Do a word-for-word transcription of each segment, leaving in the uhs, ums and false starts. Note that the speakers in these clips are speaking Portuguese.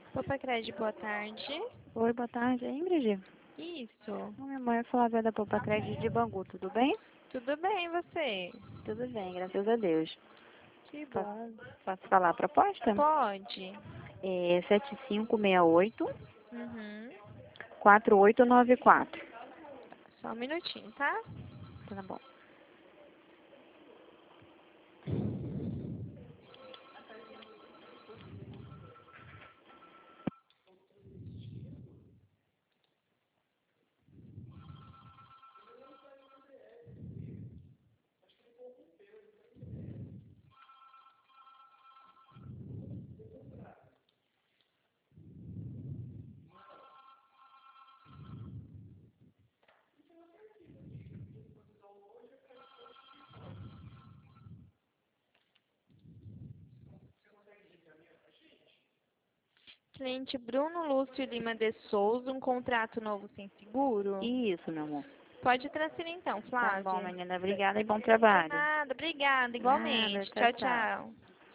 Popacred, boa tarde. Oi, boa tarde. É Ingrid? Isso. Minha mãe é Flávia da Popacred de Bangu, tudo bem? Tudo bem, e você? Tudo bem, graças a Deus. Que Posso, bom. posso falar a proposta? Pode. É sete cinco seis oito, Uhum. quatro oito nove quatro. Só um minutinho, tá? Tá bom. Cliente Bruno Lúcio Lima de Souza, um contrato novo sem seguro? Isso, meu amor. Pode transferir então, Tá bom, Flávia. menina. Obrigada e bom De trabalho. nada, obrigada, Nada, igualmente. tchau, Tchau, tchau. tchau.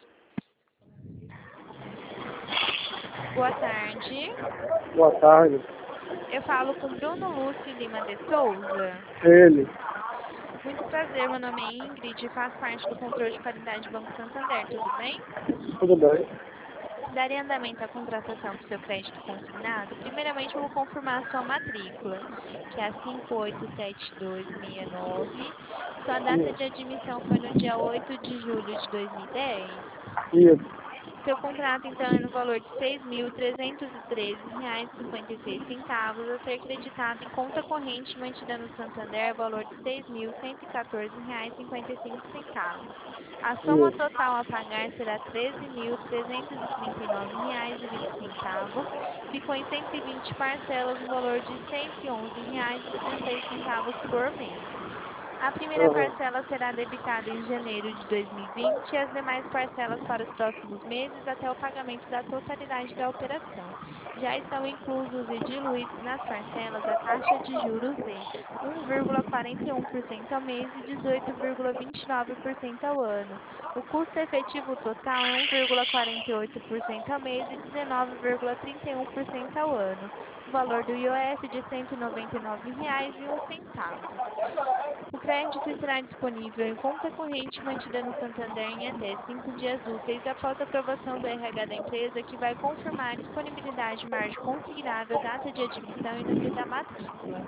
Boa tarde. Boa tarde. Eu falo com Bruno Lúcio Lima de Souza. Ele. Muito prazer, meu nome é Ingrid e faço parte do controle de qualidade do Banco Santander, tudo bem? Tudo bem? Daria andamento à contratação do seu crédito consignado? Primeiramente, eu vou confirmar a sua matrícula, que é a cinco oito sete dois seis nove. Sua data de Isso. admissão foi no dia oito de julho de dois mil e dez. Isso. Seu contrato, então, é no valor de seis mil trezentos e treze reais e cinquenta e seis centavos, a ser creditado em conta corrente mantida no Santander, valor de seis mil cento e quatorze reais e cinquenta e cinco centavos. A soma Isso. total a pagar será treze mil trezentos e trinta e nove reais e vinte centavos. Ficou em cento e vinte parcelas no valor de cento e onze reais e dezesseis centavos por mês. A primeira Aham. parcela será debitada em janeiro de dois mil e vinte e as demais parcelas para os próximos meses até o pagamento da totalidade da operação. Já estão inclusos e diluídos nas parcelas a taxa de juros de um vírgula quarenta e um por cento ao mês e dezoito vírgula vinte e nove por cento ao ano. O custo efetivo total é um vírgula quarenta e oito por cento ao mês e dezenove vírgula trinta e um por cento ao ano. O valor do I O F de cento e noventa e nove reais e um centavo. O crédito estará disponível em conta corrente mantida no Santander em até cinco dias úteis após a aprovação do R H da empresa, que vai confirmar a disponibilidade, margem consignável, data de admissão e número da matrícula.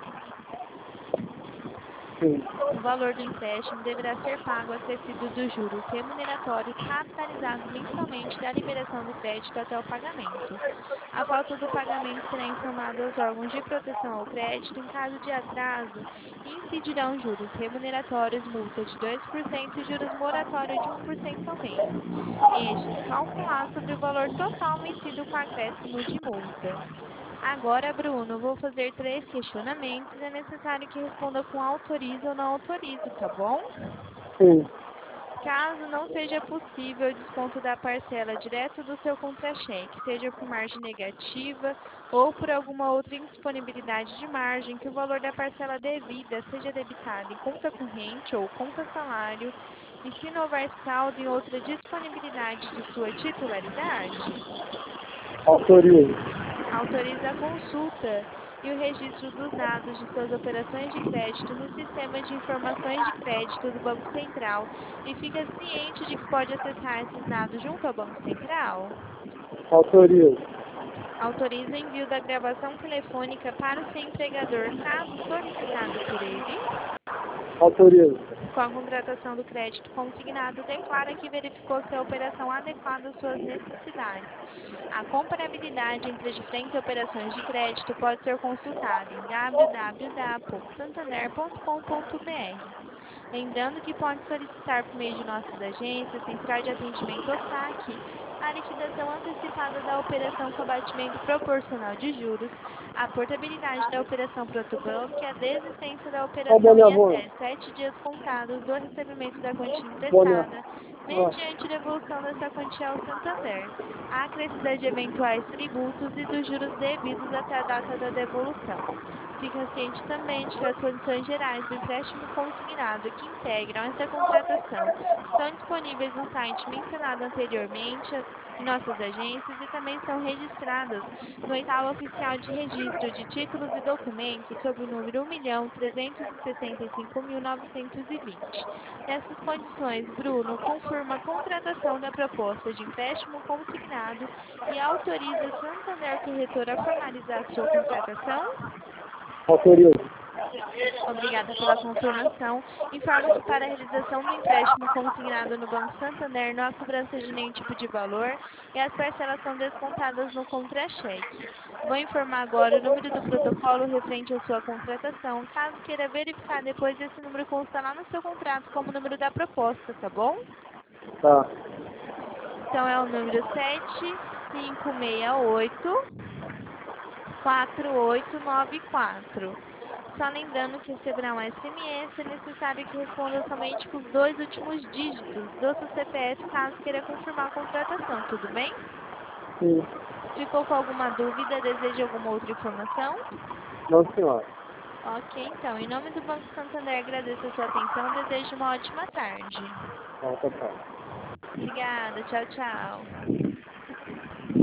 Sim. O valor do empréstimo deverá ser pago acrescido dos juros remuneratórios capitalizados mensalmente da liberação do crédito até o pagamento. A falta do pagamento será informado aos órgãos de proteção ao crédito. Em caso de atraso, incidirão juros remuneratórios, multa de dois por cento e juros moratórios de um por cento ao mês. Estes calculados sobre o valor total vencido com acréscimo de multa. Agora, Bruno, vou fazer três questionamentos. É necessário que responda com autorizo ou não autorizo, tá bom? Sim. Caso não seja possível o desconto da parcela direto do seu contra-cheque, seja por margem negativa ou por alguma outra indisponibilidade de margem, que o valor da parcela devida seja debitado em conta corrente ou conta salário, e se não houver saldo em outra disponibilidade de sua titularidade, Autorizo. autoriza a consulta e o registro dos dados de suas operações de crédito no Sistema de Informações de Crédito do Banco Central e fica ciente de que pode acessar esses dados junto ao Banco Central. Autorizo. Autoriza o envio da gravação telefônica para o seu empregador, caso solicitado por ele. Autorizo. Com a contratação do crédito consignado, declara que verificou se a operação adequada às suas necessidades. A comparabilidade entre as diferentes operações de crédito pode ser consultada em w w w ponto santander ponto com ponto b r. Lembrando que pode solicitar por meio de nossas agências, Central de Atendimento ou saque, a liquidação antecipada da operação com abatimento proporcional de juros, a portabilidade da operação Protobank, a desistência da Ó o operação boné em voando. até sete dias contados do recebimento da quantia Boné. emprestada, Ó. mediante devolução dessa quantia ao Santander, a acrescida de eventuais tributos e dos juros devidos até a data da devolução. Fica ciente também de que as condições gerais do empréstimo consignado que integram essa contratação estão disponíveis no site mencionado anteriormente, em nossas agências e também são registradas no Edital Oficial de Registro de Títulos e Documentos sob o número um milhão trezentos e sessenta e cinco mil novecentos e vinte. Nessas condições, Bruno confirma a contratação da proposta de empréstimo consignado e autoriza a Santander Corretora a formalizar a sua contratação? Autorizo. Obrigada pela confirmação. Informo que para a realização do empréstimo consignado no Banco Santander não há cobrança de nenhum tipo de valor e as parcelas são descontadas no contra-cheque. Vou informar agora o número do protocolo referente à sua contratação. Caso queira verificar depois, esse número consta lá no seu contrato como número da proposta, tá bom? Tá. Então é o número sete cinco seis oito, quatro oito nove quatro. Só lembrando que receberá um S M S, é necessário que responda somente com os dois últimos dígitos do seu C P F, caso queira confirmar a contratação, tudo bem? Sim. Ficou com alguma dúvida? Deseja alguma outra informação? Não, senhora. Ok, então, em nome do Banco Santander, agradeço a sua atenção, desejo uma ótima tarde. Tá, tá, tá. Obrigada, tchau, tchau.